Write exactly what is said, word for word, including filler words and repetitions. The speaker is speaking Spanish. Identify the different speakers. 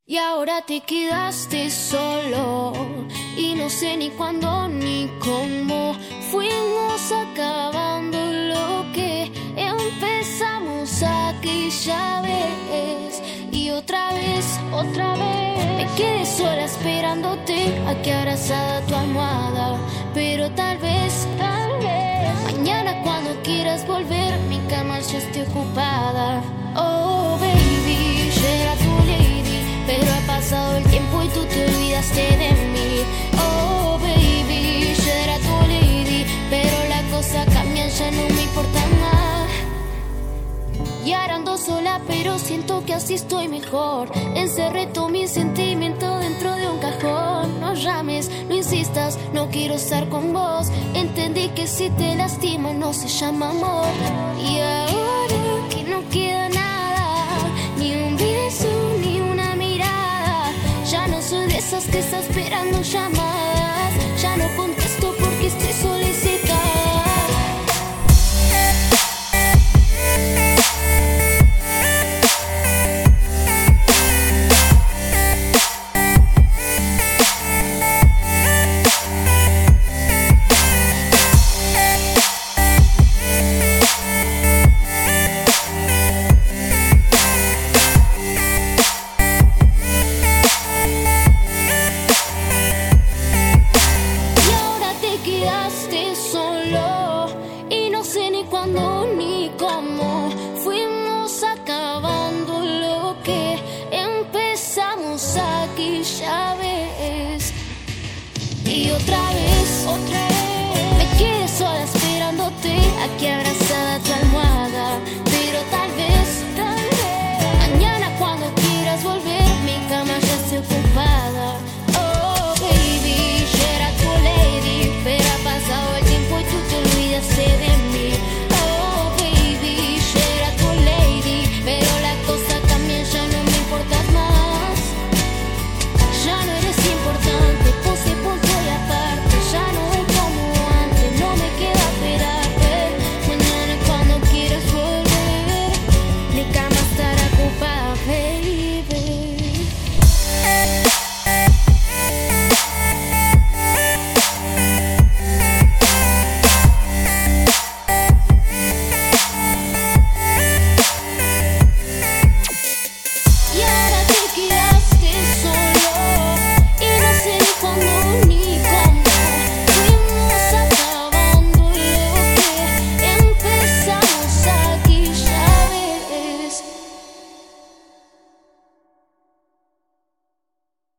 Speaker 1: Y ahora te quedaste solo y no sé ni cuándo ni cómo fuimos acabando lo que empezamos aquella vez. Y otra vez, otra vez me quedé sola esperándote aquí abrazada a tu almohada. Pero tal vez, tal vez mañana cuando quieras volver mi cama ya esté ocupada. Oh baby, yo era tu lady, pero ha pasado el tiempo y tú te olvidaste de mí. Oh baby, yo era tu lady, pero la cosa cambia, ya no me importa más. Y ahora ando sola, pero siento que así estoy mejor. Encerré todo mi sentimiento dentro de un cajón. No llames, no insistas, no quiero estar con vos. Entendí que si te lastima no se llama amor. Y ahora que no queda nada, ni un beso, ni una mirada, ya no soy de esas que está esperando llamadas. Ya no contesto porque estoy solicitada. Y otra vez, otra vez me quedé sola esperándote aquí abrazada.